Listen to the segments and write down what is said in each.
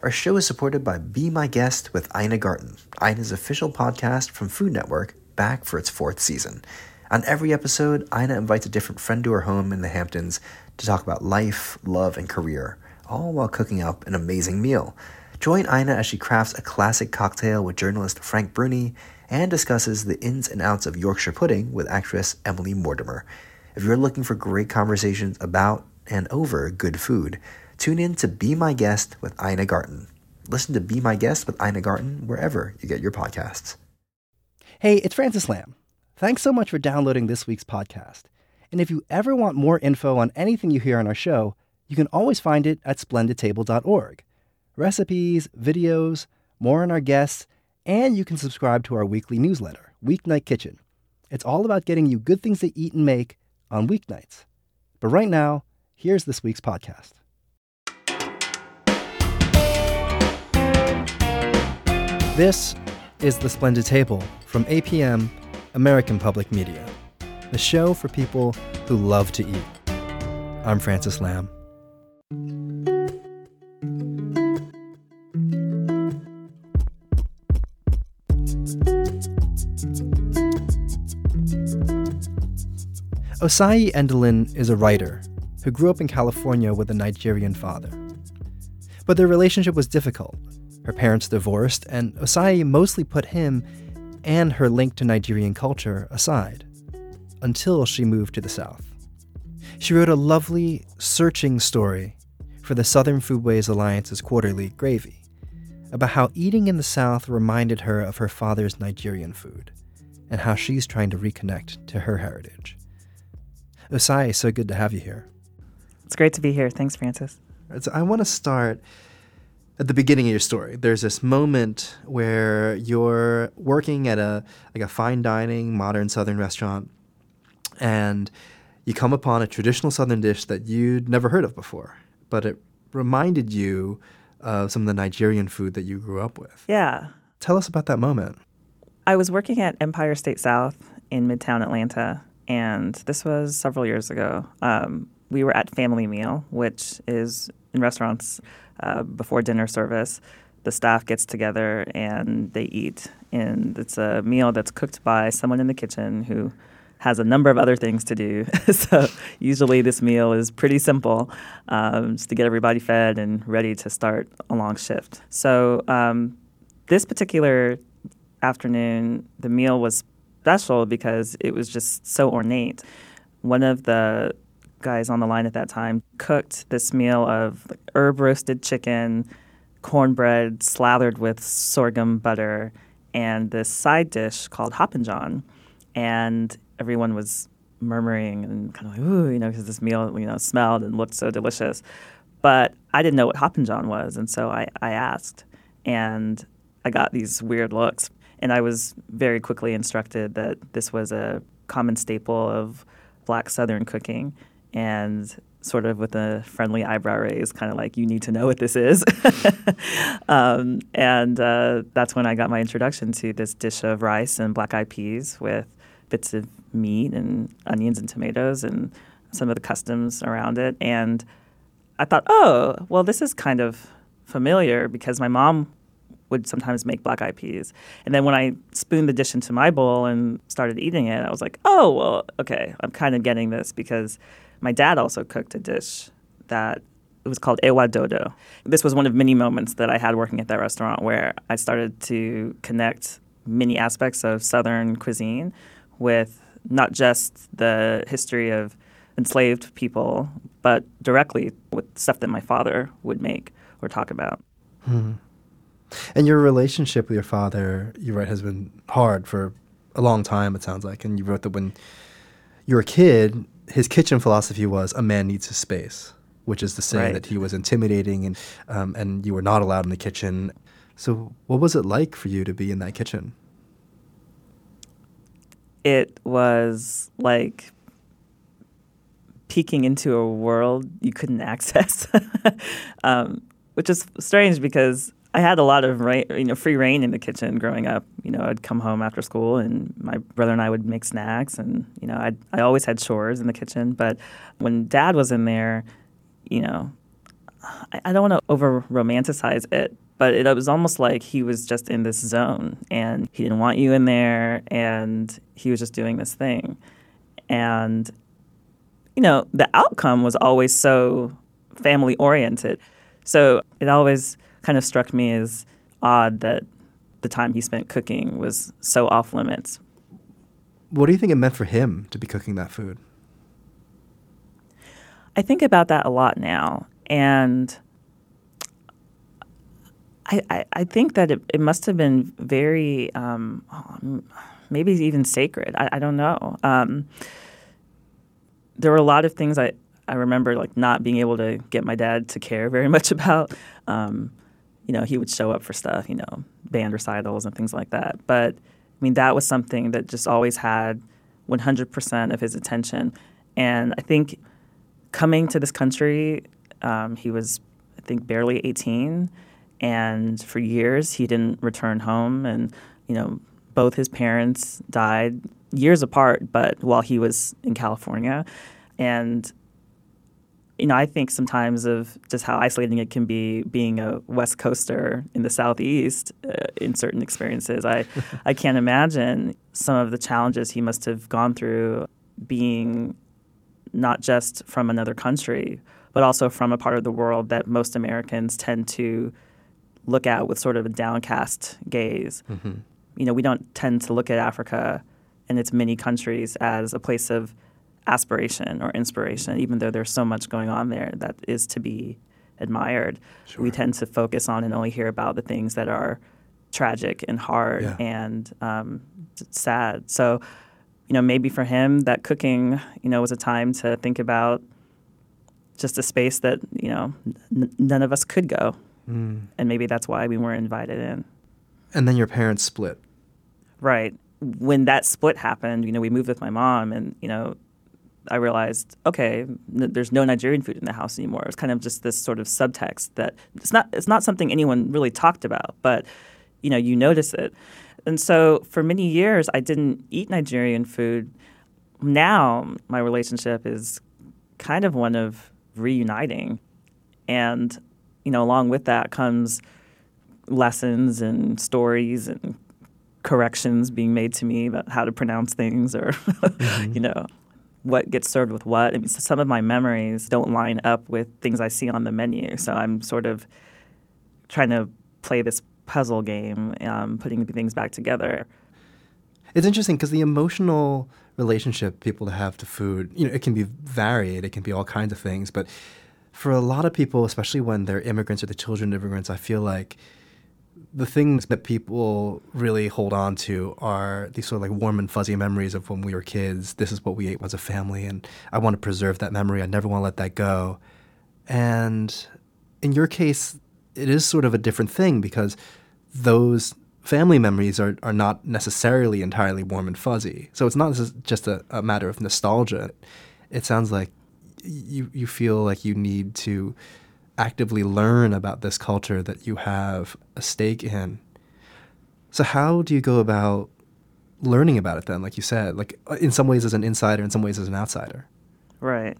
Our show is supported by Be My Guest with Ina Garten, Ina's official podcast from Food Network, back for its 4th season. On every episode, Ina invites a different friend to her home in the Hamptons to talk about life, love, and career, all while cooking up an amazing meal. Join Ina as she crafts a classic cocktail with journalist Frank Bruni and discusses the ins and outs of Yorkshire pudding with actress Emily Mortimer. If you're looking for great conversations about and over good food, tune in to Be My Guest with Ina Garten. Listen to Be My Guest with Ina Garten wherever you get your podcasts. Hey, it's Francis Lam. Thanks so much for downloading this week's podcast. And if you ever want more info on anything you hear on our show, you can always find it at splendidtable.org. Recipes, videos, more on our guests, and you can subscribe to our weekly newsletter, Weeknight Kitchen. It's all about getting you good things to eat and make on weeknights. But right now, here's this week's podcast. This is The Splendid Table from APM, American Public Media, the show for people who love to eat. I'm Francis Lam. Osai Endelin is a writer who grew up in California with a Nigerian father. But their relationship was difficult. Her parents divorced, and Osai mostly put him and her link to Nigerian culture aside, until she moved to the South. She wrote a lovely, searching story for the Southern Foodways Alliance's quarterly, Gravy, about how eating in the South reminded her of her father's Nigerian food, and how she's trying to reconnect to her heritage. Osai, so good to have you here. It's great to be here. Thanks, Francis. I want to start at the beginning of your story. There's this moment where you're working at a fine dining, modern Southern restaurant, and you come upon a traditional Southern dish that you'd never heard of before, but it reminded you of some of the Nigerian food that you grew up with. Yeah. Tell us about that moment. I was working at Empire State South in Midtown Atlanta, and this was several years ago. We were at Family Meal, which is in restaurants before dinner service. The staff gets together and they eat. And it's a meal that's cooked by someone in the kitchen who has a number of other things to do. So usually this meal is pretty simple, just to get everybody fed and ready to start a long shift. So this particular afternoon, the meal was special because it was just so ornate. One of the guys on the line at that time cooked this meal of herb roasted chicken, cornbread slathered with sorghum butter, and this side dish called Hoppin' John. And everyone was murmuring and kind of like, ooh, because this meal, smelled and looked so delicious. But I didn't know what Hoppin' John was, and so I asked, and I got these weird looks. And I was very quickly instructed that this was a common staple of Black Southern cooking, and sort of with a friendly eyebrow raise, kind of like, you need to know what this is. And that's when I got my introduction to this dish of rice and black-eyed peas with bits of meat and onions and tomatoes and some of the customs around it. And I thought, oh, well, this is kind of familiar because my mom would sometimes make black-eyed peas. And then when I spooned the dish into my bowl and started eating it, I was like, oh, well, okay, I'm kind of getting this because my dad also cooked a dish that it was called ewa dodo. This was one of many moments that I had working at that restaurant where I started to connect many aspects of Southern cuisine with not just the history of enslaved people, but directly with stuff that my father would make or talk about. And your relationship with your father, you write, has been hard for a long time, it sounds like. And you wrote that when you were a kid, his kitchen philosophy was a man needs his space, which is to say that he was intimidating and you were not allowed in the kitchen. So what was it like for you to be in that kitchen? It was like peeking into a world you couldn't access, which is strange because I had a lot of free reign in the kitchen growing up. I'd come home after school and my brother and I would make snacks, and I always had chores in the kitchen. But when Dad was in there, I don't want to over romanticize it, but it was almost like he was just in this zone and he didn't want you in there and he was just doing this thing. And, the outcome was always so family oriented. So it always kind of struck me as odd that the time he spent cooking was so off limits. What do you think it meant for him to be cooking that food? I think about that a lot now. And I think that it must have been very, maybe even sacred. I don't know. There were a lot of things I remember like not being able to get my dad to care very much about. He would show up for stuff, band recitals and things like that. But I mean, that was something that just always had 100% of his attention. And I think coming to this country, he was, I think, barely 18. And for years, he didn't return home. And, both his parents died years apart, but while he was in California. And, I think sometimes of just how isolating it can be being a West Coaster in the Southeast in certain experiences. I can't imagine some of the challenges he must have gone through being not just from another country, but also from a part of the world that most Americans tend to look at with sort of a downcast gaze. Mm-hmm. We don't tend to look at Africa and its many countries as a place of aspiration or inspiration, even though there's so much going on there that is to be admired. Sure. We tend to focus on and only hear about the things that are tragic and hard and sad. So, maybe for him that cooking, was a time to think about just a space that, none of us could go. Mm. And maybe that's why we weren't invited in. And then your parents split. Right. When that split happened, we moved with my mom and, I realized, okay, there's no Nigerian food in the house anymore. It was kind of just this sort of subtext that it's not something anyone really talked about, but, you notice it. And so for many years, I didn't eat Nigerian food. Now my relationship is kind of one of reuniting. And, along with that comes lessons and stories and corrections being made to me about how to pronounce things or, Mm-hmm. What gets served with what. I mean, some of my memories don't line up with things I see on the menu. So I'm sort of trying to play this puzzle game, putting things back together. It's interesting because the emotional relationship people have to food, it can be varied. It can be all kinds of things. But for a lot of people, especially when they're immigrants or the children of immigrants, I feel like the things that people really hold on to are these sort of like warm and fuzzy memories of when we were kids. This is what we ate as a family, and I want to preserve that memory. I never want to let that go. And in your case, it is sort of a different thing because those family memories are not necessarily entirely warm and fuzzy. So it's not just a matter of nostalgia. It sounds like you feel like you need to actively learn about this culture that you have a stake in. So how do you go about learning about it then, like you said, like in some ways as an insider, in some ways as an outsider? Right.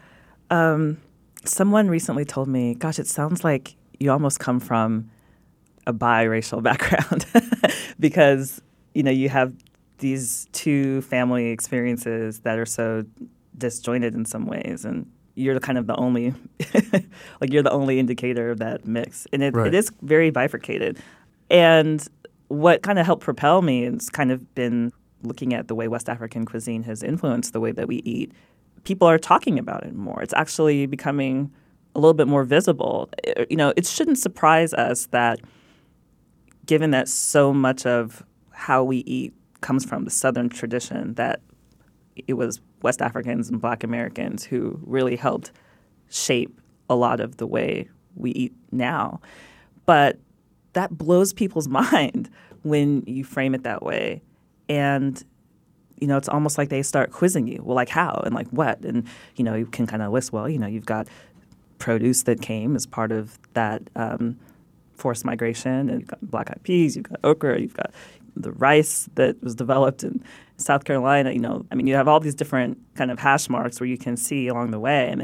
Someone recently told me, gosh, it sounds like you almost come from a biracial background because, you have these two family experiences that are so disjointed in some ways, and you're kind of the only, you're the only indicator of that mix. And it is very bifurcated. And what kind of helped propel me has kind of been looking at the way West African cuisine has influenced the way that we eat. People are talking about it more. It's actually becoming a little bit more visible. It shouldn't surprise us that given that so much of how we eat comes from the Southern tradition, that it was West Africans and Black Americans who really helped shape a lot of the way we eat now. But that blows people's mind when you frame it that way. And, it's almost like they start quizzing you. Well, like how and like what? And, you can kind of list, well, you've got produce that came as part of that forced migration, and you've got black-eyed peas, you've got okra, you've got the rice that was developed in South Carolina. You have all these different kind of hash marks where you can see along the way. And then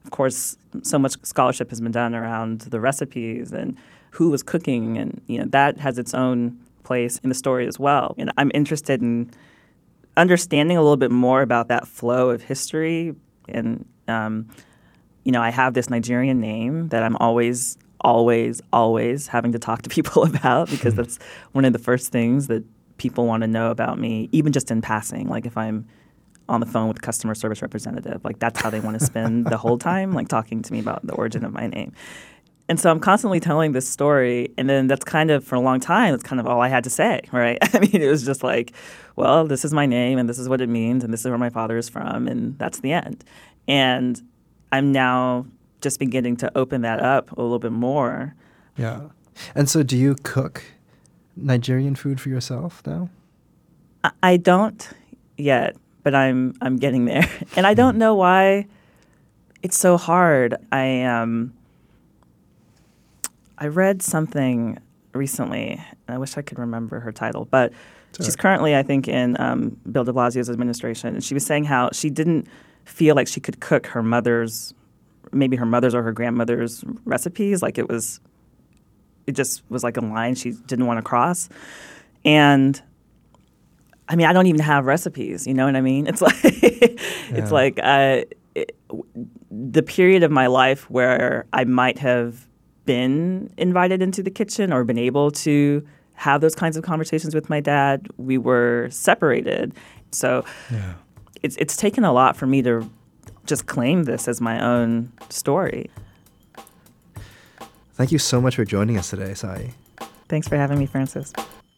of course, so much scholarship has been done around the recipes and who was cooking, and that has its own place in the story as well. And I'm interested in understanding a little bit more about that flow of history. And I have this Nigerian name that I'm always having to talk to people about, because that's one of the first things that people want to know about me, even just in passing. Like if I'm on the phone with a customer service representative, like that's how they want to spend the whole time, like talking to me about the origin of my name. And so I'm constantly telling this story, and then that's kind of, for a long time, that's kind of all I had to say, right? I mean, it was just like, well, this is my name, and this is what it means, and this is where my father is from, and that's the end. And I'm now just beginning to open that up a little bit more. Yeah. And so do you cook Nigerian food for yourself now? I don't yet, but I'm getting there. And I don't know why it's so hard. I read something recently, and I wish I could remember her title, but she's currently, I think, in Bill de Blasio's administration. And she was saying how she didn't feel like she could cook her mother's or her grandmother's recipes. Like it just was like a line she didn't want to cross. And I mean, I don't even have recipes, you know what I mean? It's like, it's like the period of my life where I might have been invited into the kitchen or been able to have those kinds of conversations with my dad, we were separated. So it's taken a lot for me to just claim this as my own story. Thank you so much for joining us today, Sai. Thanks for having me, Francis.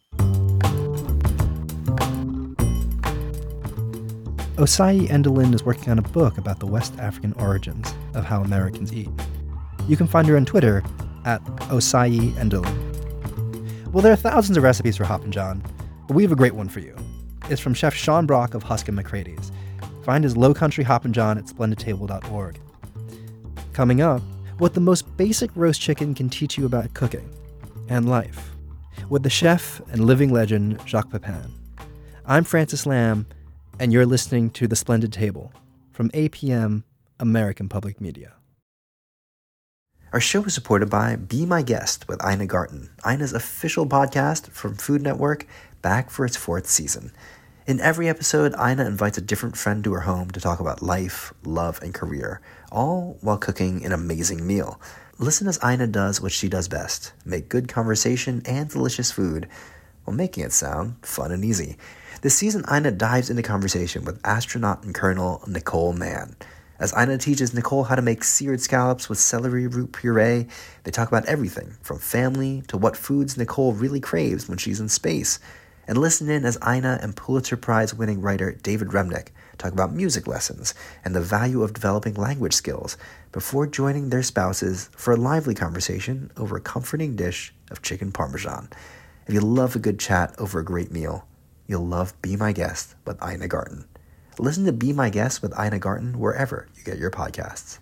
Osai Endelin is working on a book about the West African origins of how Americans eat. You can find her on Twitter at Osai Endelin. Well, there are thousands of recipes for Hoppin' John, but we have a great one for you. It's from Chef Sean Brock of Husk and McCrady's. Find his Low Country Hoppin' John at splendidtable.org. Coming up, what the most basic roast chicken can teach you about cooking and life, with the chef and living legend Jacques Pepin. I'm Francis Lam, and you're listening to The Splendid Table from APM, American Public Media. Our show is supported by Be My Guest with Ina Garten, Ina's official podcast from Food Network, back for its 4th season. In every episode, Ina invites a different friend to her home to talk about life, love, and career, all while cooking an amazing meal. Listen as Ina does what she does best, make good conversation and delicious food, while making it sound fun and easy. This season, Ina dives into conversation with astronaut and Colonel Nicole Mann. As Ina teaches Nicole how to make seared scallops with celery root puree, they talk about everything from family to what foods Nicole really craves when she's in space. And listen in as Ina and Pulitzer Prize-winning writer David Remnick talk about music lessons and the value of developing language skills before joining their spouses for a lively conversation over a comforting dish of chicken parmesan. If you love a good chat over a great meal, you'll love Be My Guest with Ina Garten. Listen to Be My Guest with Ina Garten wherever you get your podcasts.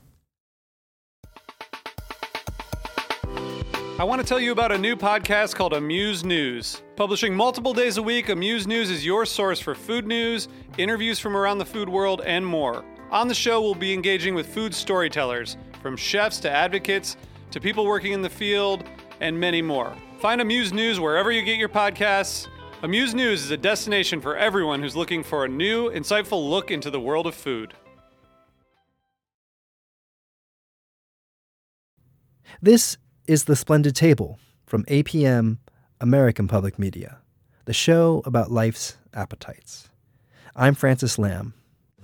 I want to tell you about a new podcast called Amuse News. Publishing multiple days a week, Amuse News is your source for food news, interviews from around the food world, and more. On the show, we'll be engaging with food storytellers, from chefs to advocates to people working in the field, and many more. Find Amuse News wherever you get your podcasts. Amuse News is a destination for everyone who's looking for a new, insightful look into the world of food. This is The Splendid Table from APM, American Public Media, the show about life's appetites. I'm Francis Lam.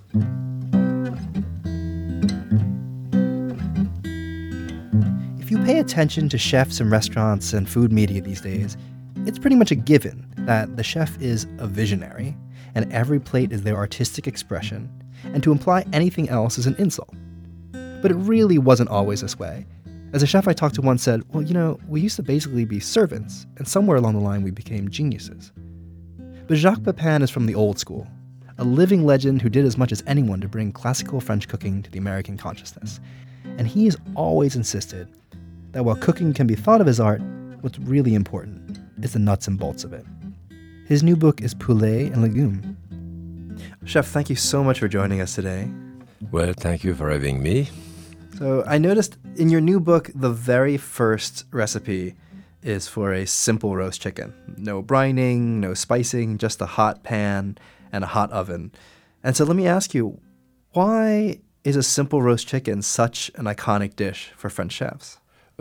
If you pay attention to chefs and restaurants and food media these days, it's pretty much a given that the chef is a visionary, and every plate is their artistic expression, and to imply anything else is an insult. But it really wasn't always this way. As a chef I talked to once said, well, we used to basically be servants, and somewhere along the line we became geniuses. But Jacques Pepin is from the old school, a living legend who did as much as anyone to bring classical French cooking to the American consciousness. And he has always insisted that while cooking can be thought of as art, what's really important is the nuts and bolts of it. His new book is Poulet and Légumes. Chef, thank you so much for joining us today. Well, thank you for having me. So I noticed in your new book, the very first recipe is for a simple roast chicken. No brining, no spicing, just a hot pan and a hot oven. And so let me ask you, why is a simple roast chicken such an iconic dish for French chefs?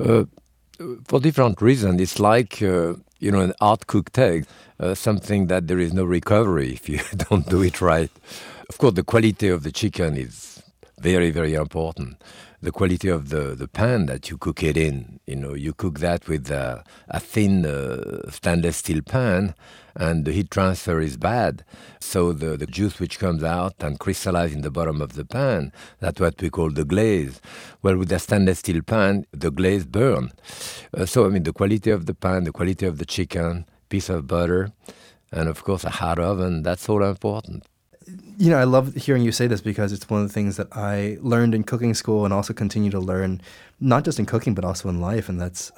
For different reasons. It's like, an hard-cooked egg, something that there is no recovery if you don't do it right. Of course, the quality of the chicken is very, very important. The quality of the pan that you cook it in. You cook that with a thin stainless steel pan, and the heat transfer is bad. So the juice which comes out and crystallizes in the bottom of the pan, that's what we call the glaze. Well, with a stainless steel pan, the glaze burns. The quality of the pan, the quality of the chicken, piece of butter, and of course a hot oven, that's all important. I love hearing you say this because it's one of the things that I learned in cooking school and also continue to learn, not just in cooking, but also in life. And that's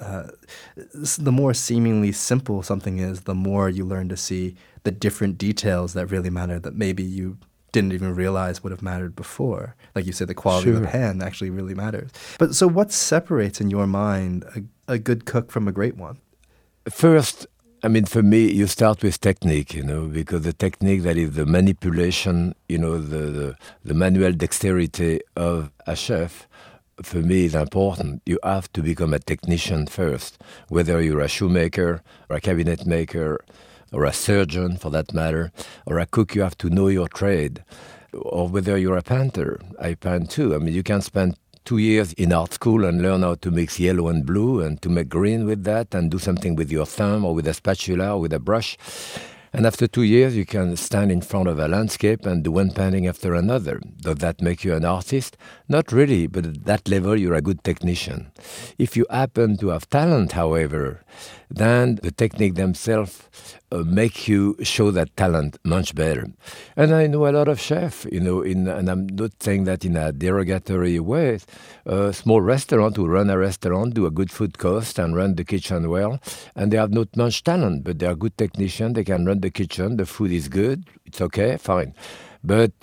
the more seemingly simple something is, the more you learn to see the different details that really matter that maybe you didn't even realize would have mattered before. Like you said, the quality of the pan actually really matters. But so what separates in your mind a good cook from a great one? First, for me, you start with technique, because the technique, that is the manipulation, the manual dexterity of a chef, for me, is important. You have to become a technician first, whether you're a shoemaker or a cabinet maker or a surgeon, for that matter, or a cook, you have to know your trade. Or whether you're a painter, I paint too. You can spend 2 years in art school and learn how to mix yellow and blue and to make green with that and do something with your thumb or with a spatula or with a brush. And after 2 years, you can stand in front of a landscape and do one painting after another. Does that make you an artist? Not really, but at that level, you're a good technician. If you happen to have talent, however, then the technique themselves make you show that talent much better. And I know a lot of chefs, and I'm not saying that in a derogatory way. A small restaurant who run a restaurant, do a good food cost and run the kitchen well, and they have not much talent, but they are good technicians. They can run the kitchen. The food is good. It's okay, fine. But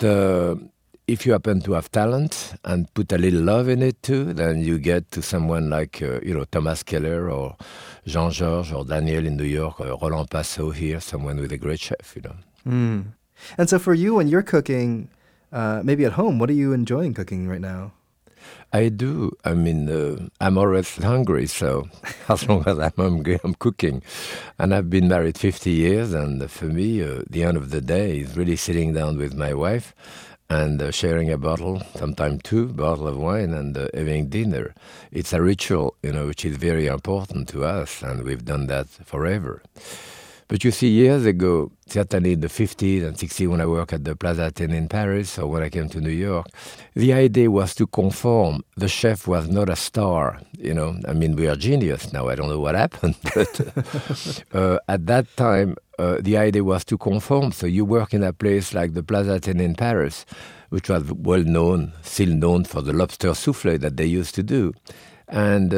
if you happen to have talent and put a little love in it too, then you get to someone like, Thomas Keller or Jean-Georges or Daniel in New York or Roland Passot here, someone with a great chef, And so for you, when you're cooking, maybe at home, what are you enjoying cooking right now? I do. I'm always hungry, so as long as I'm hungry, I'm cooking. And I've been married 50 years, and for me, the end of the day is really sitting down with my wife and sharing a bottle, sometimes 2 bottles of wine, and having dinner. It's a ritual, which is very important to us, and we've done that forever. But you see, years ago, certainly in the 50s and 60s, when I worked at the Plaza Athénée in Paris, or when I came to New York, the idea was to conform. The chef was not a star, we are genius now. I don't know what happened, but at that time, the idea was to conform. So you work in a place like the Plaza Athénée in Paris, which was well known, still known for the lobster soufflé that they used to do. And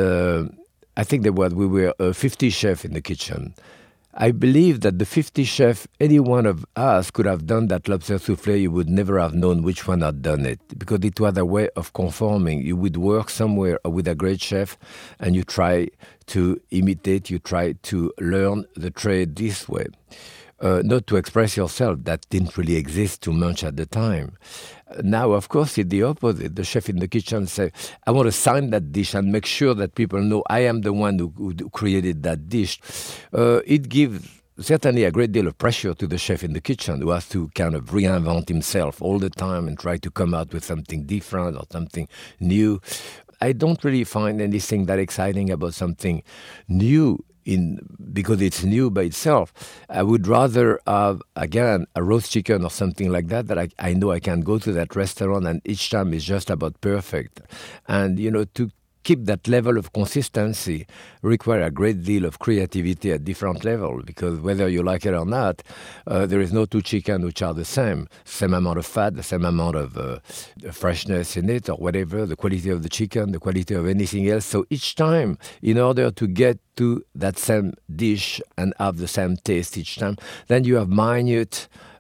I think we were 50 chefs in the kitchen. I believe that the 50 chefs, any one of us could have done that lobster soufflé. You would never have known which one had done it, because it was a way of conforming. You would work somewhere with a great chef and you try to imitate, you try to learn the trade this way. Not to express yourself. That didn't really exist too much at the time. Now, of course, it's the opposite. The chef in the kitchen says, I want to sign that dish and make sure that people know I am the one who created that dish. It gives certainly a great deal of pressure to the chef in the kitchen, who has to kind of reinvent himself all the time and try to come out with something different or something new. I don't really find anything that exciting about something new because it's new by itself. I would rather have, again, a roast chicken or something like that I know I can go to that restaurant and each time is just about perfect. And, to keep that level of consistency require a great deal of creativity at different levels, because whether you like it or not, there is no 2 chickens which are the same amount of fat, the same amount of freshness in it or whatever, the quality of the chicken, the quality of anything else. So each time, in order to get to that same dish and have the same taste each time, then you have minute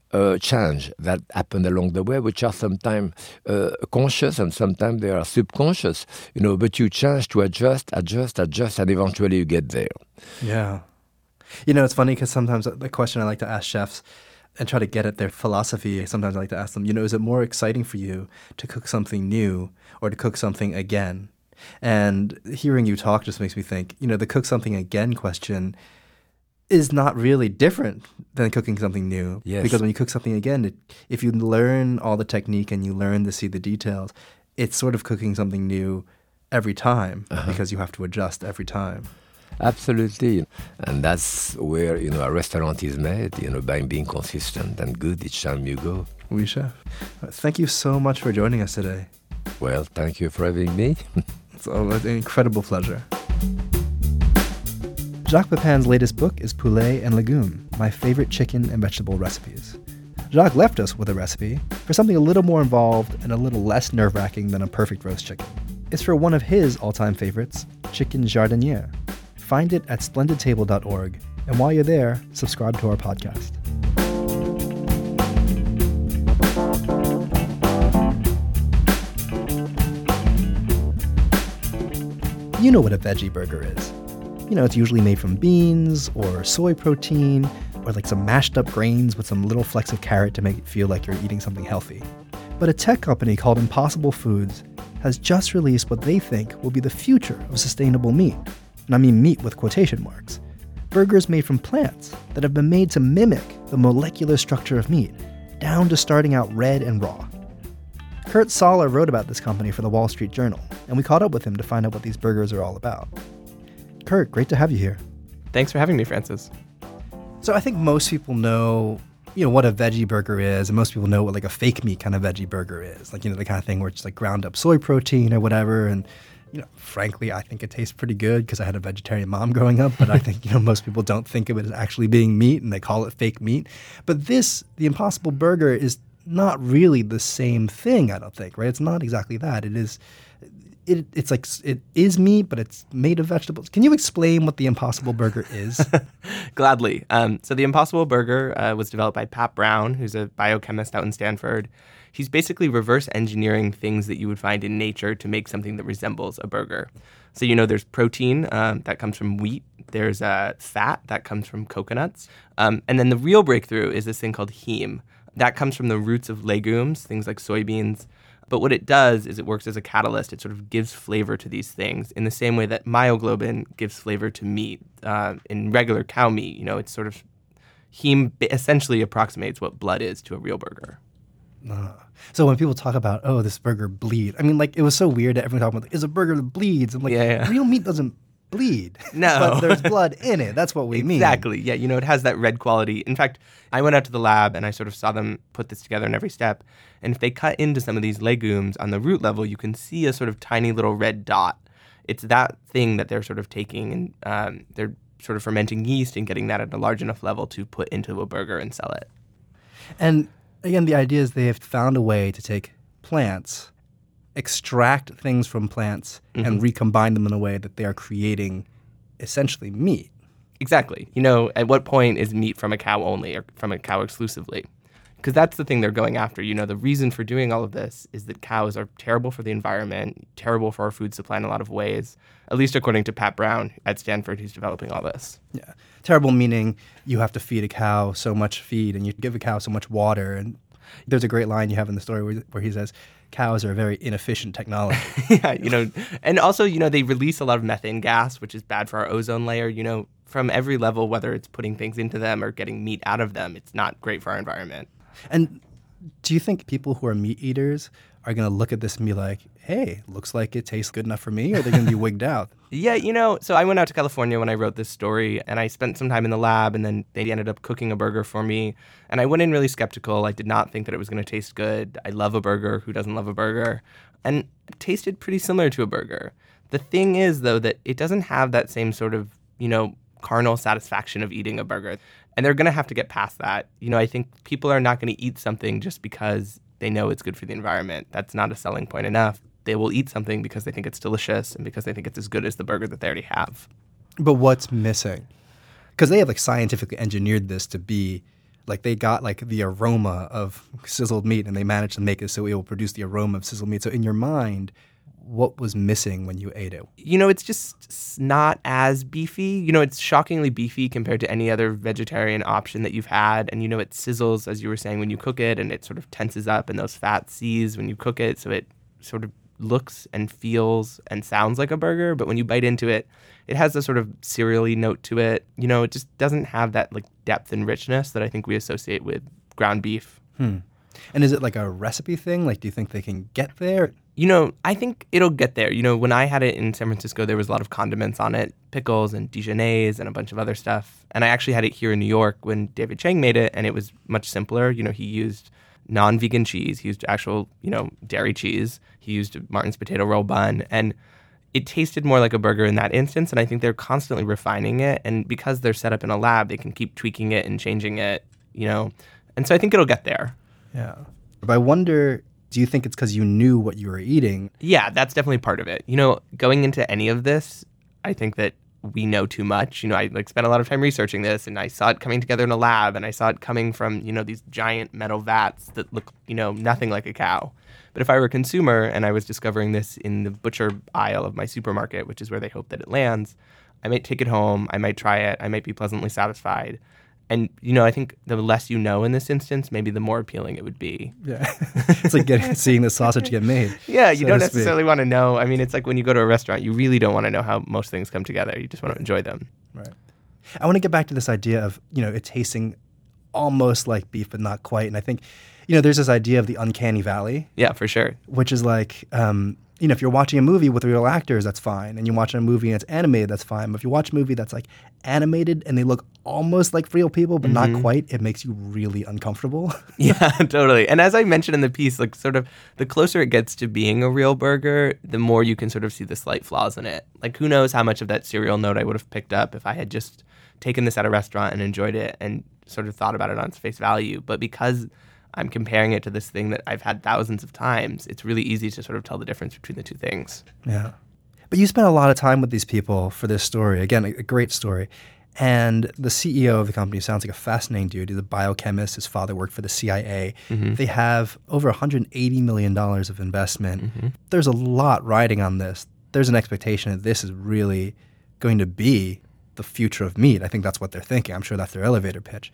change that happen along the way, which are sometimes conscious and sometimes they are subconscious, but you change to adjust, and eventually you get there. Yeah. It's funny because sometimes the question I like to ask chefs and try to get at their philosophy, sometimes I like to ask them, is it more exciting for you to cook something new or to cook something again? And hearing you talk just makes me think, the cook something again question is not really different than cooking something new. Yes. Because when you cook something again, if you learn all the technique and you learn to see the details, it's sort of cooking something new every time because you have to adjust every time. Absolutely. And that's where, a restaurant is made, by being consistent and good each time you go. Oui, chef. Thank you so much for joining us today. Well, thank you for having me. It's an incredible pleasure. Jacques Pepin's latest book is Poulet and Legumes, my favorite chicken and vegetable recipes. Jacques left us with a recipe for something a little more involved and a little less nerve-wracking than a perfect roast chicken. It's for one of his all-time favorites, chicken jardiniere. Find it at splendidtable.org, and while you're there, subscribe to our podcast. You know what a veggie burger is. It's usually made from beans or soy protein or like some mashed up grains with some little flecks of carrot to make it feel like you're eating something healthy. But a tech company called Impossible Foods has just released what they think will be the future of sustainable meat. And I mean meat with quotation marks. Burgers made from plants that have been made to mimic the molecular structure of meat, down to starting out red and raw. Kurt Soller wrote about this company for the Wall Street Journal, and we caught up with him to find out what these burgers are all about. Kurt, great to have you here. Thanks for having me, Francis. So I think most people know, what a veggie burger is, and most people know what like a fake meat kind of veggie burger is. Like, the kind of thing where it's like ground up soy protein or whatever. And, frankly, I think it tastes pretty good because I had a vegetarian mom growing up, but I think, most people don't think of it as actually being meat and they call it fake meat. But the Impossible Burger is not really the same thing, I don't think, right? It's not exactly that. It's like it is meat, but it's made of vegetables. Can you explain what the Impossible Burger is? Gladly. So the Impossible Burger was developed by Pat Brown, who's a biochemist out in Stanford. He's basically reverse engineering things that you would find in nature to make something that resembles a burger. So, there's protein that comes from wheat. There's fat that comes from coconuts. And then the real breakthrough is this thing called heme. That comes from the roots of legumes, things like soybeans. But what it does is it works as a catalyst. It sort of gives flavor to these things in the same way that myoglobin gives flavor to meat. In regular cow meat, it's sort of heme essentially approximates what blood is to a real burger. So when people talk about, this burger bleed, I mean, like, it was so weird that everyone talking about, it's a burger that bleeds. I'm like, real meat doesn't bleed. No. But there's blood in it. That's what we mean. Exactly. Yeah, it has that red quality. In fact, I went out to the lab and I sort of saw them put this together in every step. And if they cut into some of these legumes on the root level, you can see a sort of tiny little red dot. It's that thing that they're sort of taking and they're sort of fermenting yeast and getting that at a large enough level to put into a burger and sell it. And again, the idea is they have found a way to take plants, extract things from plants, and recombine them in a way that they are creating essentially meat. Exactly. At what point is meat from a cow only or from a cow exclusively? Because that's the thing they're going after. The reason for doing all of this is that cows are terrible for the environment, terrible for our food supply in a lot of ways, at least according to Pat Brown at Stanford, who's developing all this. Yeah. Terrible meaning you have to feed a cow so much feed and you give a cow so much water. And there's a great line you have in the story where he says, cows are a very inefficient technology. Yeah, and also, they release a lot of methane gas, which is bad for our ozone layer. From every level, whether it's putting things into them or getting meat out of them, it's not great for our environment. And do you think people who are meat eaters are going to look at this and be like, hey, looks like it tastes good enough for me, or are they going to be wigged out? Yeah, so I went out to California when I wrote this story, and I spent some time in the lab, and then they ended up cooking a burger for me. And I went in really skeptical. I did not think that it was going to taste good. I love a burger. Who doesn't love a burger? And it tasted pretty similar to a burger. The thing is, though, that it doesn't have that same sort of, carnal satisfaction of eating a burger. And they're going to have to get past that. I think people are not going to eat something just because they know it's good for the environment. That's not a selling point enough. They will eat something because they think it's delicious and because they think it's as good as the burger that they already have. But what's missing? Because they have scientifically engineered this to be Like they got like the aroma of sizzled meat and they managed to make it so it will produce the aroma of sizzled meat. So in your mind, what was missing when you ate it? It's just not as beefy. It's shockingly beefy compared to any other vegetarian option that you've had. And, it sizzles, as you were saying, when you cook it, and it sort of tenses up and those fats seize when you cook it. So it sort of looks and feels and sounds like a burger. But when you bite into it, it has a sort of cereal-y note to it. It just doesn't have that like depth and richness that I think we associate with ground beef. And is it like a recipe thing? Like, do you think they can get there? I think it'll get there. When I had it in San Francisco, there was a lot of condiments on it, pickles and Dijonnaise and a bunch of other stuff. And I actually had it here in New York when David Chang made it, and it was much simpler. He used non-vegan cheese. He used actual, dairy cheese. He used Martin's potato roll bun. And it tasted more like a burger in that instance, and I think they're constantly refining it. And because they're set up in a lab, they can keep tweaking it and changing it, And so I think it'll get there. Yeah. But I wonder, do you think it's because you knew what you were eating? Yeah, that's definitely part of it. Going into any of this, I think that we know too much. I spent a lot of time researching this, and I saw it coming together in a lab, and I saw it coming from, these giant metal vats that look, nothing like a cow. But if I were a consumer and I was discovering this in the butcher aisle of my supermarket, which is where they hope that it lands, I might take it home, I might try it, I might be pleasantly satisfied. And, I think the less you know in this instance, maybe the more appealing it would be. Yeah. It's like seeing the sausage get made. Yeah, you don't necessarily want to know. I mean, it's like when you go to a restaurant, you really don't want to know how most things come together. You just want to enjoy them. Right. I want to get back to this idea of, it tasting almost like beef, but not quite. And I think, there's this idea of the uncanny valley. Yeah, for sure. Which is like, if you're watching a movie with real actors, that's fine. And you're watching a movie and it's animated, that's fine. But if you watch a movie that's like animated and they look almost like real people, but not quite, it makes you really uncomfortable. Yeah, totally. And as I mentioned in the piece, like sort of the closer it gets to being a real burger, the more you can sort of see the slight flaws in it. Like who knows how much of that cereal note I would have picked up if I had just taken this at a restaurant and enjoyed it and sort of thought about it on its face value. But because I'm comparing it to this thing that I've had thousands of times, it's really easy to sort of tell the difference between the two things. Yeah. But you spent a lot of time with these people for this story. Again, a great story. And the CEO of the company sounds like a fascinating dude. He's a biochemist. His father worked for the CIA. They have over $180 million of investment. There's a lot riding on this. There's an expectation that this is really going to be the future of meat. I think that's what they're thinking. I'm sure that's their elevator pitch.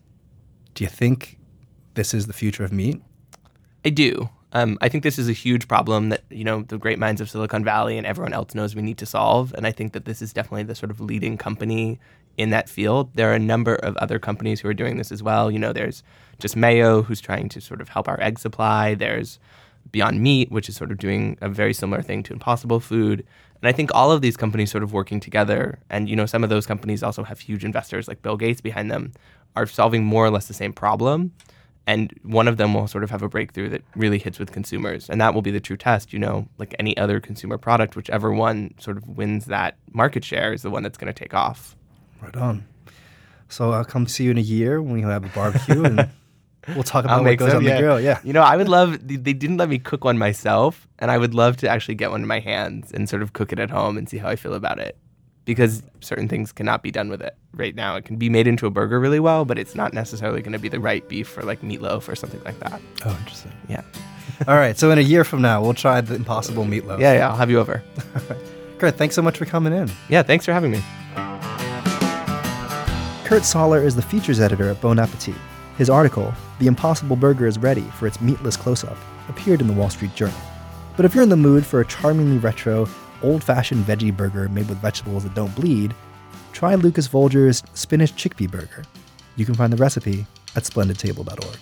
Do you think this is the future of meat? I do. I think this is a huge problem that, the great minds of Silicon Valley and everyone else knows we need to solve. And I think that this is definitely the sort of leading company in that field. There are a number of other companies who are doing this as well. There's just Mayo, who's trying to sort of help our egg supply. There's Beyond Meat, which is sort of doing a very similar thing to Impossible Food. And I think all of these companies sort of working together, and, some of those companies also have huge investors like Bill Gates behind them, are solving more or less the same problem. And one of them will sort of have a breakthrough that really hits with consumers. And that will be the true test, like any other consumer product, whichever one sort of wins that market share is the one that's going to take off. Right on. So I'll come see you in a year when we have a barbecue and we'll talk about what goes on the grill. Yeah. I would love, they didn't let me cook one myself, and I would love to actually get one in my hands and sort of cook it at home and see how I feel about it. Because certain things cannot be done with it right now. It can be made into a burger really well, but it's not necessarily going to be the right beef for like meatloaf or something like that. Oh, interesting. Yeah. All right. So in a year from now, we'll try the Impossible Meatloaf. Yeah. I'll have you over. All right. Kurt, thanks so much for coming in. Yeah, thanks for having me. Kurt Soller is the features editor at Bon Appetit. His article, The Impossible Burger is Ready for its Meatless Close-Up, appeared in the Wall Street Journal. But if you're in the mood for a charmingly retro, old-fashioned veggie burger made with vegetables that don't bleed, try Lucas Volger's Spinach Chickpea Burger. You can find the recipe at splendidtable.org.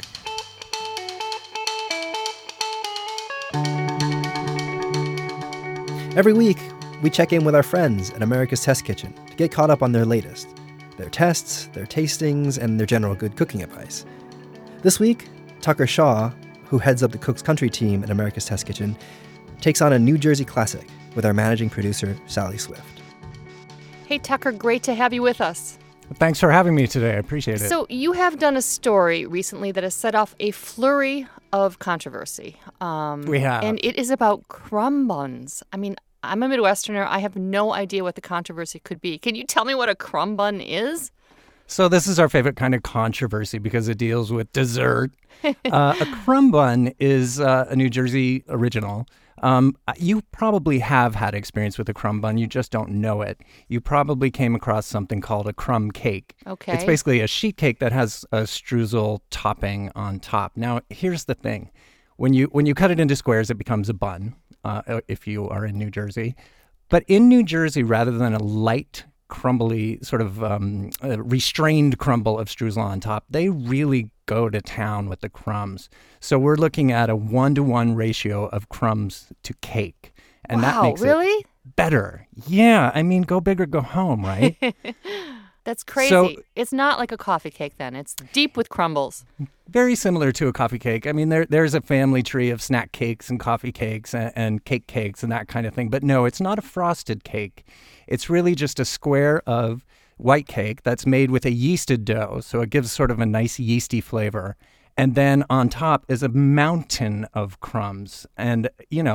Every week, we check in with our friends at America's Test Kitchen to get caught up on their latest, their tests, their tastings, and their general good cooking advice. This week, Tucker Shaw, who heads up the Cook's Country team at America's Test Kitchen, takes on a New Jersey classic with our managing producer, Sally Swift. Hey, Tucker, great to have you with us. Thanks for having me today. I appreciate it. So you have done a story recently that has set off a flurry of controversy. We have. And it is about crumb buns. I mean, I'm a Midwesterner. I have no idea what the controversy could be. Can you tell me what a crumb bun is? So this is our favorite kind of controversy because it deals with dessert. A crumb bun is a New Jersey original. You probably have had experience with a crumb bun. You just don't know it. You probably came across something called a crumb cake. Okay. It's basically a sheet cake that has a streusel topping on top. Now, here's the thing. When you cut it into squares, it becomes a bun, if you are in New Jersey. But in New Jersey, rather than a light, crumbly, sort of restrained crumble of streusel on top, they really go to town with the crumbs. So we're looking at a 1-to-1 ratio of crumbs to cake. And that makes it better. Yeah, I mean, go big or go home, right? That's crazy. So, it's not like a coffee cake then. It's deep with crumbles. Very similar to a coffee cake. I mean, there's a family tree of snack cakes and coffee cakes and cake cakes and that kind of thing. But no, it's not a frosted cake. It's really just a square of white cake that's made with a yeasted dough. So it gives sort of a nice yeasty flavor. And then on top is a mountain of crumbs. And,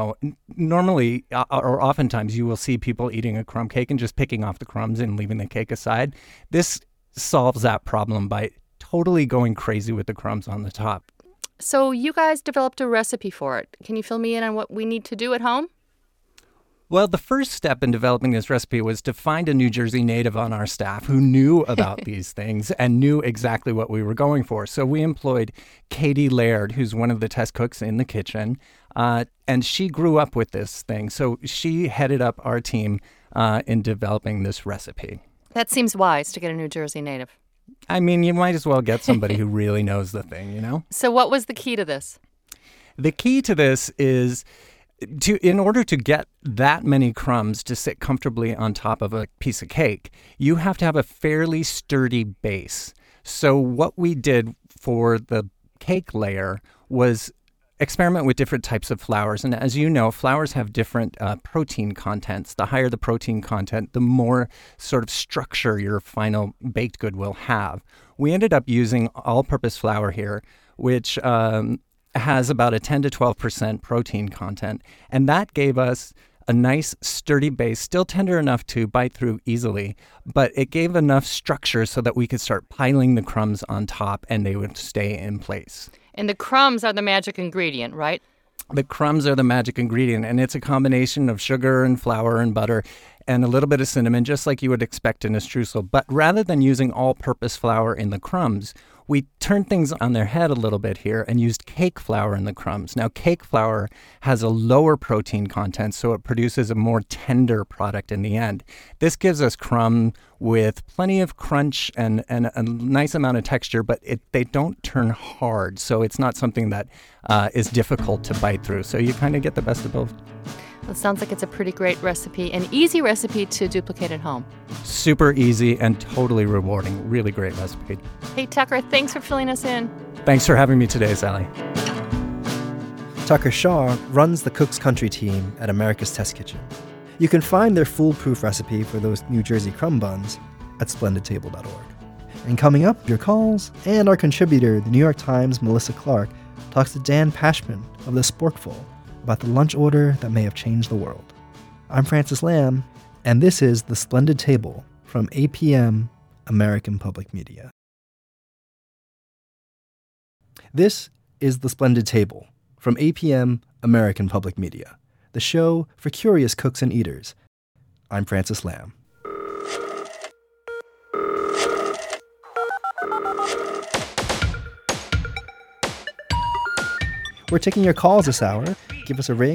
normally or oftentimes you will see people eating a crumb cake and just picking off the crumbs and leaving the cake aside. This solves that problem by totally going crazy with the crumbs on the top. So you guys developed a recipe for it. Can you fill me in on what we need to do at home? Well, the first step in developing this recipe was to find a New Jersey native on our staff who knew about these things and knew exactly what we were going for. So we employed Katie Laird, who's one of the test cooks in the kitchen, and she grew up with this thing. So she headed up our team in developing this recipe. That seems wise to get a New Jersey native. I mean, you might as well get somebody who really knows the thing, So what was the key to this? The key to this is in order to get that many crumbs to sit comfortably on top of a piece of cake, you have to have a fairly sturdy base. So what we did for the cake layer was experiment with different types of flours. And as you know, flours have different protein contents. The higher the protein content, the more sort of structure your final baked good will have. We ended up using all-purpose flour here, which has about a 10 to 12% protein content. And that gave us a nice sturdy base, still tender enough to bite through easily, but it gave enough structure so that we could start piling the crumbs on top and they would stay in place. And the crumbs are the magic ingredient, right? The crumbs are the magic ingredient, and it's a combination of sugar and flour and butter and a little bit of cinnamon, just like you would expect in a streusel. But rather than using all-purpose flour in the crumbs, we turned things on their head a little bit here and used cake flour in the crumbs. Now, cake flour has a lower protein content, so it produces a more tender product in the end. This gives us crumb with plenty of crunch and a nice amount of texture, but they don't turn hard, so it's not something that is difficult to bite through. So you kind of get the best of both. Well, it sounds like it's a pretty great recipe, an easy recipe to duplicate at home. Super easy and totally rewarding. Really great recipe. Hey, Tucker, thanks for filling us in. Thanks for having me today, Sally. Tucker Shaw runs the Cook's Country team at America's Test Kitchen. You can find their foolproof recipe for those New Jersey crumb buns at splendidtable.org. And coming up, your calls, and our contributor, the New York Times' Melissa Clark, talks to Dan Pashman of The Sporkful about the lunch order that may have changed the world. I'm Francis Lamb, and this is The Splendid Table from APM, American Public Media. This is The Splendid Table from APM, American Public Media, the show for curious cooks and eaters. I'm Francis Lamb. We're taking your calls this hour. Give us a ring,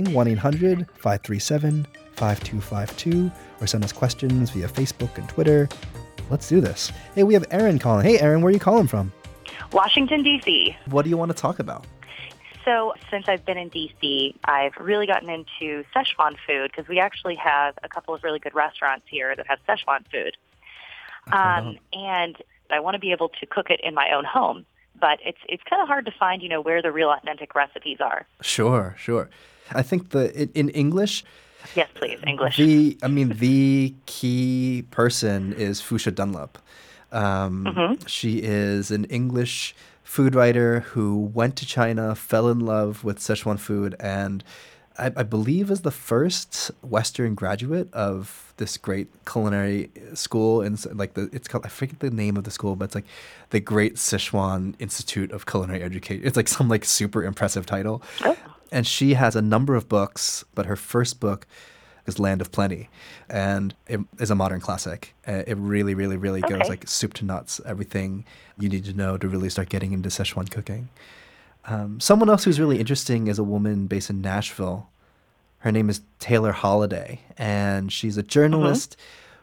1-800-537-5252, or send us questions via Facebook and Twitter. Let's do this. Hey, we have Erin calling. Hey, Erin, where are you calling from? Washington, D.C. What do you want to talk about? So since I've been in D.C., I've really gotten into Szechuan food because we actually have a couple of really good restaurants here that have Szechuan food. And I want to be able to cook it in my own home. But it's kind of hard to find, where the real authentic recipes are. Sure. I think in English. Yes, please, English. The key person is Fuchsia Dunlop. She is an English food writer who went to China, fell in love with Szechuan food, and I believe is the first Western graduate of this great culinary school. And it's called, I forget the name of the school, but it's like the Great Sichuan Institute of Culinary Education. It's like some like super impressive title. Oh. And she has a number of books, but her first book is Land of Plenty, and it is a modern classic. It really, really, really goes like soup to nuts, everything you need to know to really start getting into Sichuan cooking. Someone else who's really interesting is a woman based in Nashville. Her name is Taylor Holiday, and she's a journalist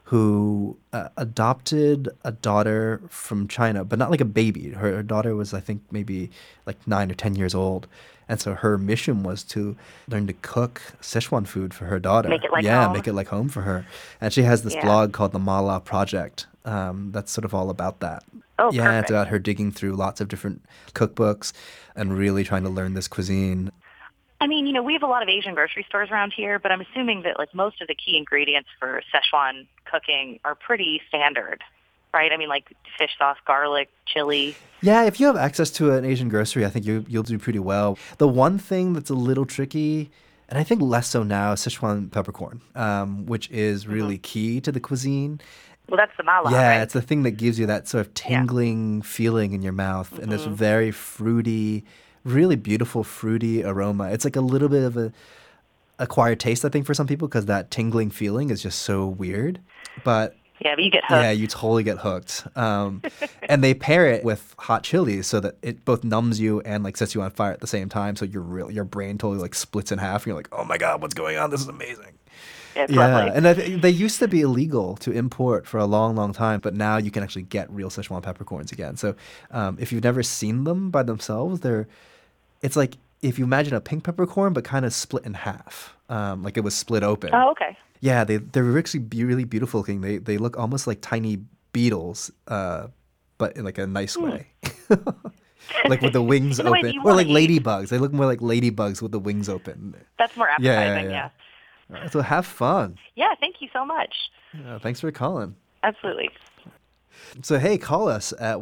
who adopted a daughter from China, but not like a baby. Her daughter was, I think, maybe like 9 or 10 years old. And so her mission was to learn to cook Sichuan food for her daughter. Make it like home. Make it like home for her. And she has this blog called the Mala Project that's sort of all about that. Oh, yeah, perfect. it's about her digging through lots of different cookbooks and really trying to learn this cuisine. I mean, we have a lot of Asian grocery stores around here, but I'm assuming that like most of the key ingredients for Szechuan cooking are pretty standard, right? I mean, like fish sauce, garlic, chili. Yeah, if you have access to an Asian grocery, I think you'll do pretty well. The one thing that's a little tricky, and I think less so now, is Sichuan peppercorn, which is really key to the cuisine. Well, that's the mala, Yeah, right? it's the thing that gives you that sort of tingling feeling in your mouth and this very fruity, really beautiful fruity aroma. It's like a little bit of a acquired taste, I think, for some people because that tingling feeling is just so weird. But yeah, but you get hooked. yeah, you totally get hooked. And they pair it with hot chilies so that it both numbs you and like sets you on fire at the same time. So your brain totally like splits in half. And you're like, oh my God, what's going on? This is amazing. It's Yeah, lovely. and they used to be illegal to import for a long, long time, but now you can actually get real Sichuan peppercorns again. So if you've never seen them by themselves, it's like if you imagine a pink peppercorn, but kind of split in half, like it was split open. Oh, okay. Yeah, they're actually really beautiful looking. They look almost like tiny beetles, but in like a nice way. Like with the wings In the way that open. you Or wanna like eat. ladybugs. They look more like ladybugs with the wings open. That's more appetizing, Yeah. So have fun. Yeah, thank you so much. Thanks for calling. Absolutely. So, hey, call us at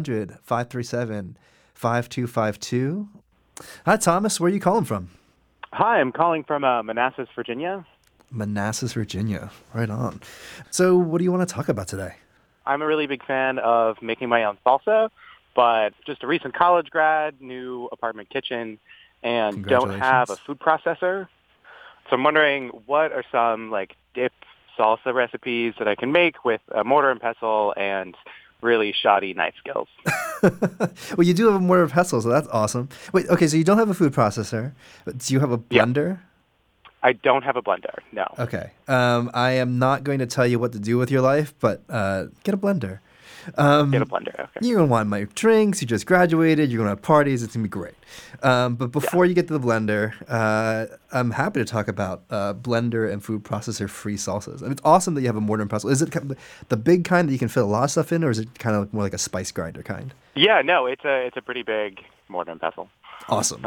1-800-537-5252. Hi, Thomas. Where are you calling from? Hi, I'm calling from Manassas, Virginia. Manassas, Virginia. Right on. So, what do you want to talk about today? I'm a really big fan of making my own salsa, but just a recent college grad, new apartment kitchen, and don't have a food processor. So I'm wondering, what are some like dip salsa recipes that I can make with a mortar and pestle and really shoddy knife skills? Well, you do have a mortar and pestle, so that's awesome. Wait, okay, so you don't have a food processor, but do you have a blender? I don't have a blender, no. Okay. I am not going to tell you what to do with your life, but get a blender. Get a blender, okay. You're going to want my drinks. You just graduated. You're going to have parties. It's going to be great. But before you get to the blender, I'm happy to talk about blender and food processor-free salsas. And it's awesome that you have a mortar and pestle. Is it the big kind that you can fit a lot of stuff in, or is it kind of more like a spice grinder kind? Yeah, no, it's a pretty big mortar and pestle. Awesome.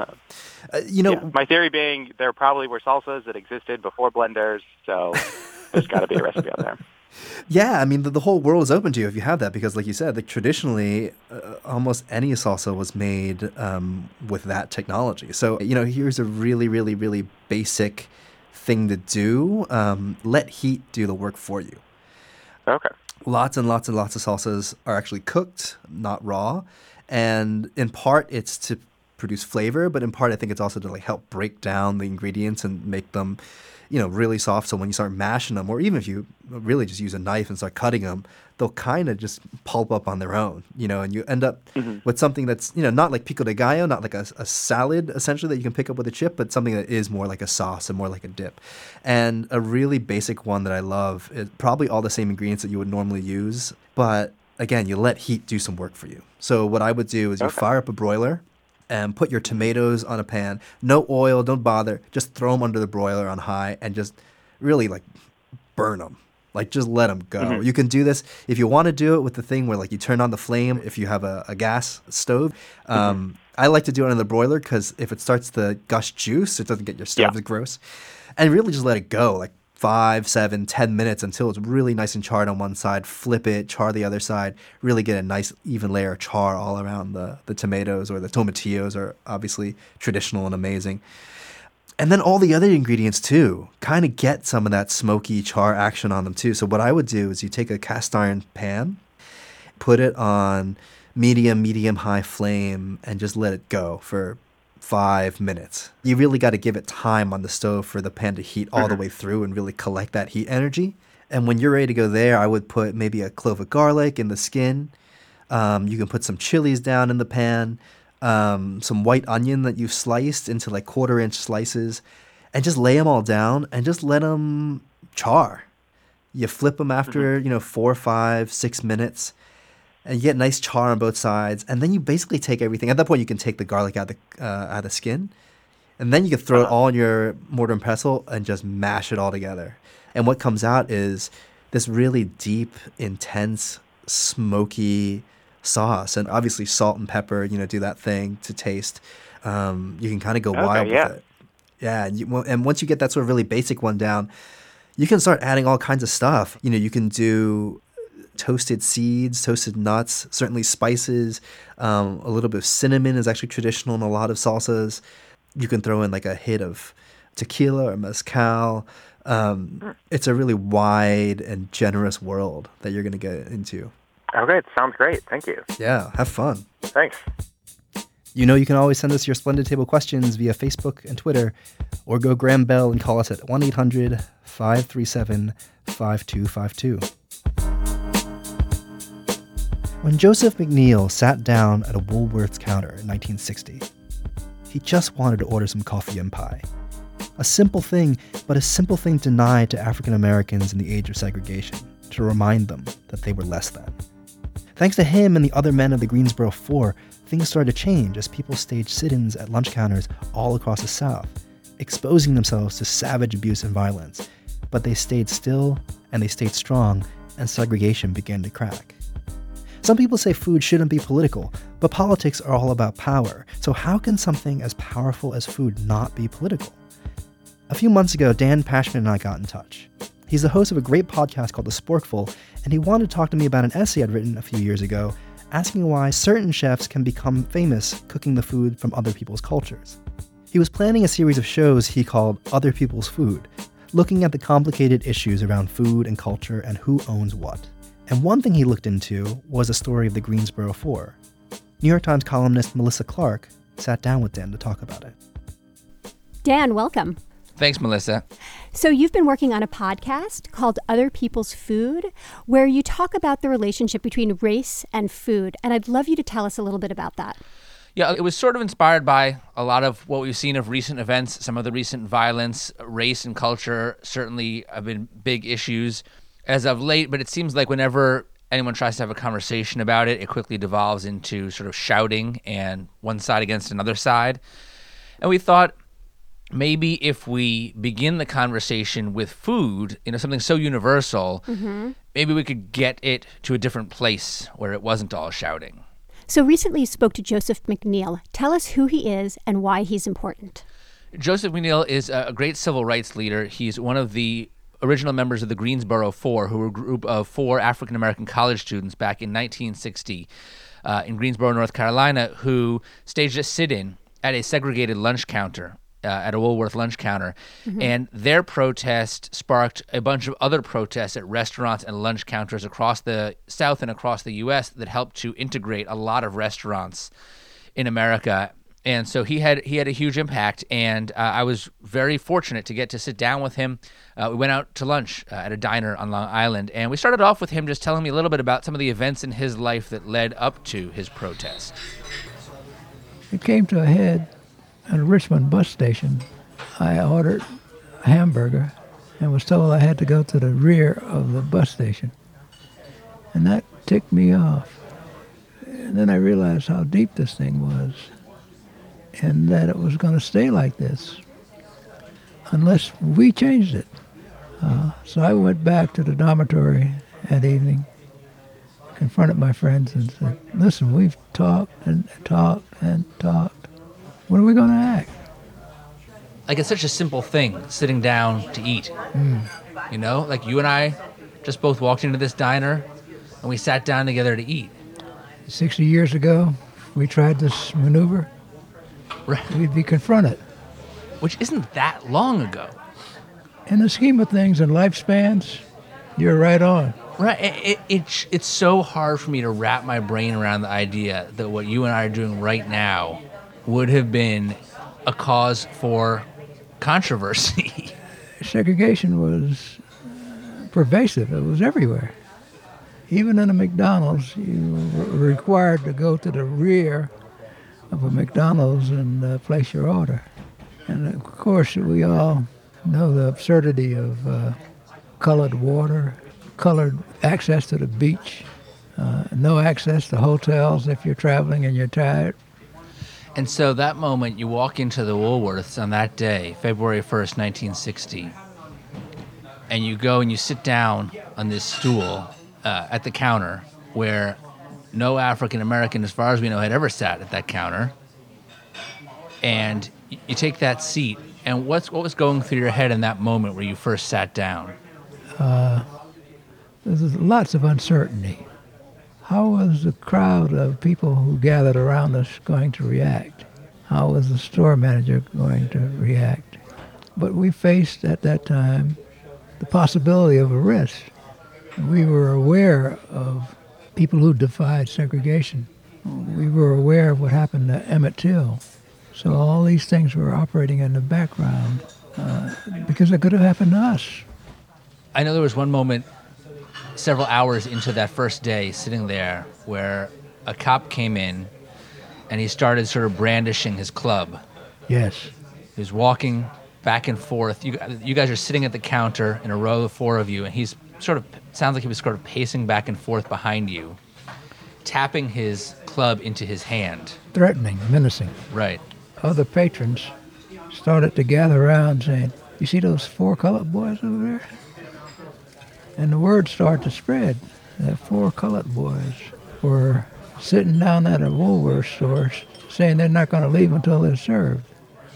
My theory being there probably were salsas that existed before blenders, so there's got to be a recipe out there. Yeah, I mean, the whole world is open to you if you have that because, like you said, traditionally, almost any salsa was made with that technology. So, here's a really, really, really basic thing to do. Let heat do the work for you. Okay. Lots and lots and lots of salsas are actually cooked, not raw. And in part, it's to produce flavor, but in part, I think it's also to help break down the ingredients and make them really soft. So when you start mashing them, or even if you really just use a knife and start cutting them, they'll kind of just pulp up on their own, and you end up with something that's, not like pico de gallo, not like a salad essentially that you can pick up with a chip, but something that is more like a sauce and more like a dip. And a really basic one that I love is probably all the same ingredients that you would normally use, but again, you let heat do some work for you. So what I would do is you fire up a broiler and put your tomatoes on a pan. No oil, don't bother. Just throw them under the broiler on high and just really burn them. Just let them go. You can do this if you want to do it with the thing where you turn on the flame if you have a gas stove. I like to do it on the broiler because if it starts to gush juice, it doesn't get your stove as gross. And really just let it go 5, 7, 10 minutes until it's really nice and charred on one side. Flip it, char the other side. Really get a nice even layer of char all around the tomatoes, or the tomatillos are obviously traditional and amazing. And then all the other ingredients too kind of get some of that smoky char action on them too. So what I would do is you take a cast iron pan, put it on medium high flame, and just let it go for 5 minutes. You really got to give it time on the stove for the pan to heat all the way through and really collect that heat energy. And when you're ready to go there, I would put maybe a clove of garlic in the skin. You can put some chilies down in the pan, some white onion that you've sliced into like 1/4-inch slices, and just lay them all down and just let them char. You flip them after, 4, 5, 6 minutes, and you get nice char on both sides. And then you basically take everything. At that point, you can take the garlic out of the skin, and then you can throw it all in your mortar and pestle and just mash it all together. And what comes out is this really deep, intense, smoky sauce. And obviously salt and pepper, do that thing to taste. You can kind of go wild with it. Yeah. And once you get that sort of really basic one down, you can start adding all kinds of stuff. You can do toasted seeds, toasted nuts, certainly spices. A little bit of cinnamon is actually traditional in a lot of salsas. You can throw in like a hit of tequila or mezcal. It's a really wide and generous world that you're going to get into. Okay, it sounds great. Thank you. Yeah, have fun. Thanks. You can always send us your Splendid Table questions via Facebook and Twitter, or go Graham Bell and call us at 1-800-537-5252. When Joseph McNeil sat down at a Woolworth's counter in 1960, he just wanted to order some coffee and pie. A simple thing, but a simple thing denied to African Americans in the age of segregation, to remind them that they were less than. Thanks to him and the other men of the Greensboro Four, things started to change as people staged sit-ins at lunch counters all across the South, exposing themselves to savage abuse and violence. But they stayed still, and they stayed strong, and segregation began to crack. Some people say food shouldn't be political, but politics are all about power. So how can something as powerful as food not be political? A few months ago, Dan Pashman and I got in touch. He's the host of a great podcast called The Sporkful, and he wanted to talk to me about an essay I'd written a few years ago, asking why certain chefs can become famous cooking the food from other people's cultures. He was planning a series of shows he called Other People's Food, looking at the complicated issues around food and culture and who owns what. And one thing he looked into was the story of the Greensboro Four. New York Times columnist Melissa Clark sat down with Dan to talk about it. Dan, welcome. Thanks, Melissa. So you've been working on a podcast called Other People's Food, where you talk about the relationship between race and food. And I'd love you to tell us a little bit about that. Yeah, it was sort of inspired by a lot of what we've seen of recent events, some of the recent violence. Race and culture certainly have been big issues as of late, but it seems like whenever anyone tries to have a conversation about it, it quickly devolves into sort of shouting and one side against another side. And we thought maybe if we begin the conversation with food, something so universal, maybe we could get it to a different place where it wasn't all shouting. So recently you spoke to Joseph McNeil. Tell us who he is and why he's important. Joseph McNeil is a great civil rights leader. He's one of the original members of the Greensboro Four, who were a group of 4 African-American college students back in 1960 in Greensboro, North Carolina, who staged a sit-in at a segregated lunch counter, at a Woolworth lunch counter. And their protest sparked a bunch of other protests at restaurants and lunch counters across the South and across the U.S. that helped to integrate a lot of restaurants in America. And so he had a huge impact, and I was very fortunate to get to sit down with him. We went out to lunch at a diner on Long Island, and we started off with him just telling me a little bit about some of the events in his life that led up to his protest. It came to a head at a Richmond bus station. I ordered a hamburger and was told I had to go to the rear of the bus station. And that ticked me off. And then I realized how deep this thing was, and that it was going to stay like this unless we changed it. So I went back to the dormitory that evening, confronted my friends and said, listen, we've talked and talked and talked. When are we going to act? Like, it's such a simple thing, sitting down to eat. Like you and I just both walked into this diner and we sat down together to eat. 60 years ago, we tried this maneuver. Right. We'd be confronted. which isn't that long ago. In the scheme of things and lifespans, you're right on. Right. It's so hard for me to wrap my brain around the idea that what you and I are doing right now would have been a cause for controversy. Segregation was pervasive. It was everywhere. Even in a McDonald's, you were required to go to the rear of a McDonald's and place your order. And of course, we all know the absurdity of colored water, colored access to the beach, no access to hotels if you're traveling and you're tired. And so that moment, you walk into the Woolworths on that day, February 1st, 1960, and you go and you sit down on this stool at the counter where no African American, as far as we know, had ever sat at that counter. And you take that seat, and what was going through your head in that moment where you first sat down? There's lots of uncertainty. How was the crowd of people who gathered around us going to react? How was the store manager going to react? But we faced at that time the possibility of arrest. We were aware of people who defied segregation. We were aware of what happened to Emmett Till. So all these things were operating in the background because it could have happened to us. I know there was one moment several hours into that first day sitting there where a cop came in and he started sort of brandishing his club. Yes. He was walking back and forth. You guys are sitting at the counter in a row of four of you, and he's sort of, sounds like he was sort of pacing back and forth behind you, tapping his club into his hand. Threatening, menacing. Right. Other patrons started to gather around saying, "You see those four colored boys over there?" And the word started to spread that four colored boys were sitting down at a Woolworths store saying they're not going to leave until they're served.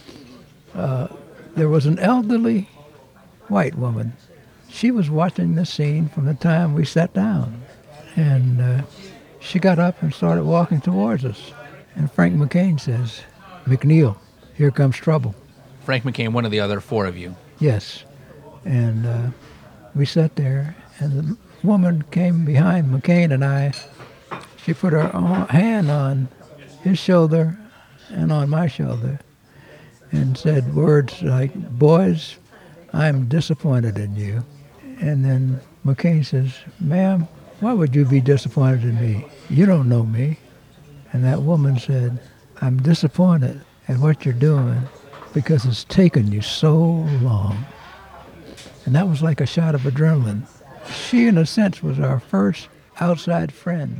There was an elderly white woman. She was watching the scene from the time we sat down. And she got up and started walking towards us. And Frank McCain says, "McNeil, here comes trouble." Frank McCain, one of the other four of you. Yes. And we sat there, and the woman came behind McCain and I. She put her hand on his shoulder and on my shoulder and said words like, "Boys, I'm disappointed in you." And then McCain says, "Ma'am, why would you be disappointed in me? You don't know me." And that woman said, "I'm disappointed at what you're doing because it's taken you so long." And that was like a shot of adrenaline. She, in a sense, was our first outside friend.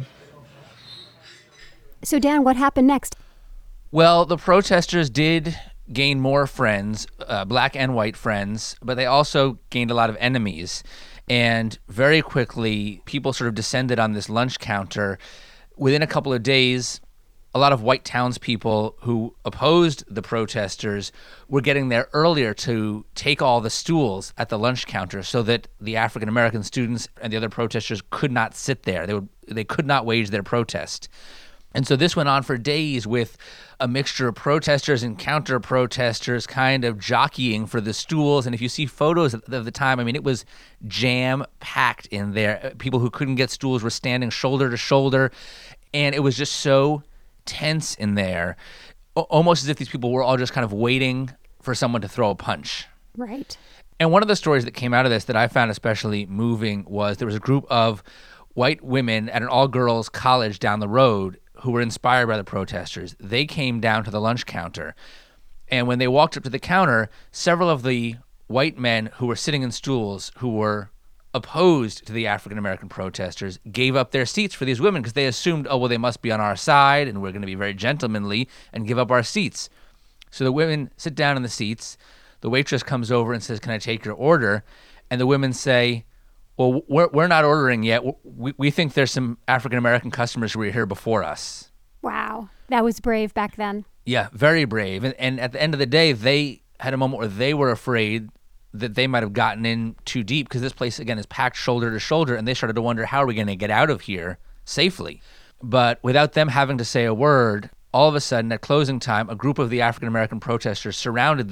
So, Dan, what happened next? Well, the protesters did gain more friends, black and white friends, but they also gained a lot of enemies. And very quickly, people sort of descended on this lunch counter. Within a couple of days, a lot of white townspeople who opposed the protesters were getting there earlier to take all the stools at the lunch counter so that the African-American students and the other protesters could not sit there. They could not wage their protest. And so this went on for days with a mixture of protesters and counter-protesters kind of jockeying for the stools. And if you see photos of the time, I mean, it was jam-packed in there. People who couldn't get stools were standing shoulder to shoulder. And it was just so tense in there, almost as if these people were all just kind of waiting for someone to throw a punch. Right. And one of the stories that came out of this that I found especially moving was there was a group of white women at an all-girls college down the road who were inspired by the protesters. They came down to the lunch counter, and when they walked up to the counter, several of the white men who were sitting in stools who were opposed to the African-American protesters gave up their seats for these women because they assumed, oh, well, they must be on our side and we're going to be very gentlemanly and give up our seats. So the women sit down in the seats. The waitress comes over and says, "Can I take your order?" And the women say, "Well, we're not ordering yet. We think there's some African-American customers who were here before us." Wow. That was brave back then. Yeah, very brave. And at the end of the day, they had a moment where they were afraid that they might have gotten in too deep because this place, again, is packed shoulder to shoulder, and they started to wonder, how are we going to get out of here safely? But without them having to say a word, all of a sudden, at closing time, a group of the African-American protesters surrounded them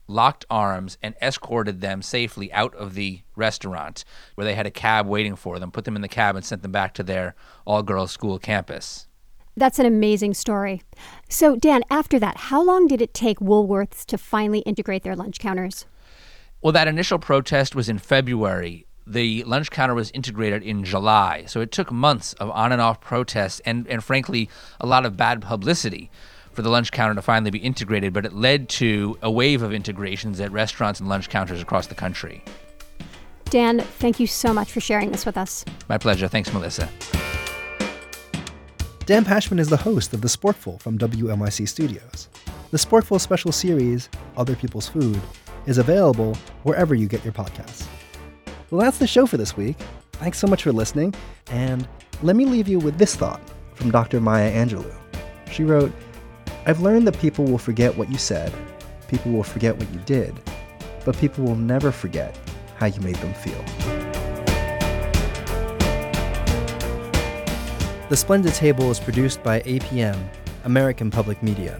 locked arms, and escorted them safely out of the restaurant, where they had a cab waiting for them, put them in the cab, and sent them back to their all-girls school campus. That's an amazing story. So, Dan, after that, how long did it take Woolworths to finally integrate their lunch counters? Well, that initial protest was in February. The lunch counter was integrated in July. So it took months of on and off protests and frankly, a lot of bad publicity for the lunch counter to finally be integrated, but it led to a wave of integrations at restaurants and lunch counters across the country. Dan, thank you so much for sharing this with us. My pleasure. Thanks, Melissa. Dan Pashman is the host of The Sporkful from WNYC Studios. The Sporkful special series, Other People's Food, is available wherever you get your podcasts. Well, that's the show for this week. Thanks so much for listening, and let me leave you with this thought from Dr. Maya Angelou. She wrote, "I've learned that people will forget what you said, people will forget what you did, but people will never forget how you made them feel." The Splendid Table is produced by APM, American Public Media.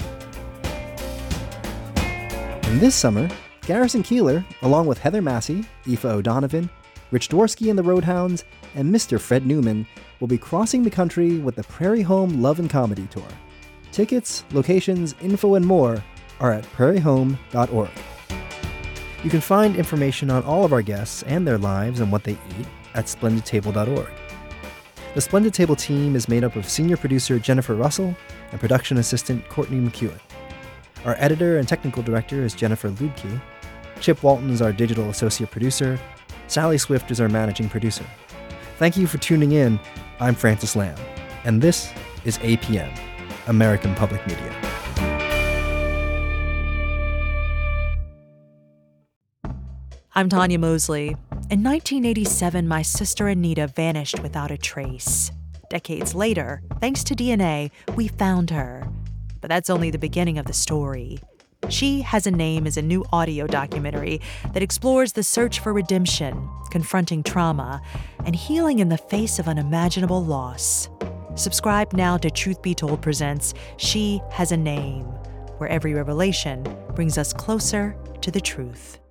And this summer, Garrison Keillor, along with Heather Massey, Aoife O'Donovan, Rich Dworsky and the Roadhounds, and Mr. Fred Newman will be crossing the country with the Prairie Home Love and Comedy Tour. Tickets, locations, info, and more are at prairiehome.org. You can find information on all of our guests and their lives and what they eat at splendidtable.org. The Splendid Table team is made up of senior producer Jennifer Russell and production assistant Courtney McEwen. Our editor and technical director is Jennifer Ludke. Chip Walton is our digital associate producer. Sally Swift is our managing producer. Thank you for tuning in. I'm Francis Lamb, and this is APM, American Public Media. I'm Tanya Mosley. In 1987, my sister Anita vanished without a trace. Decades later, thanks to DNA, we found her. But that's only the beginning of the story. She Has a Name is a new audio documentary that explores the search for redemption, confronting trauma, and healing in the face of unimaginable loss. Subscribe now to Truth Be Told presents She Has a Name, where every revelation brings us closer to the truth.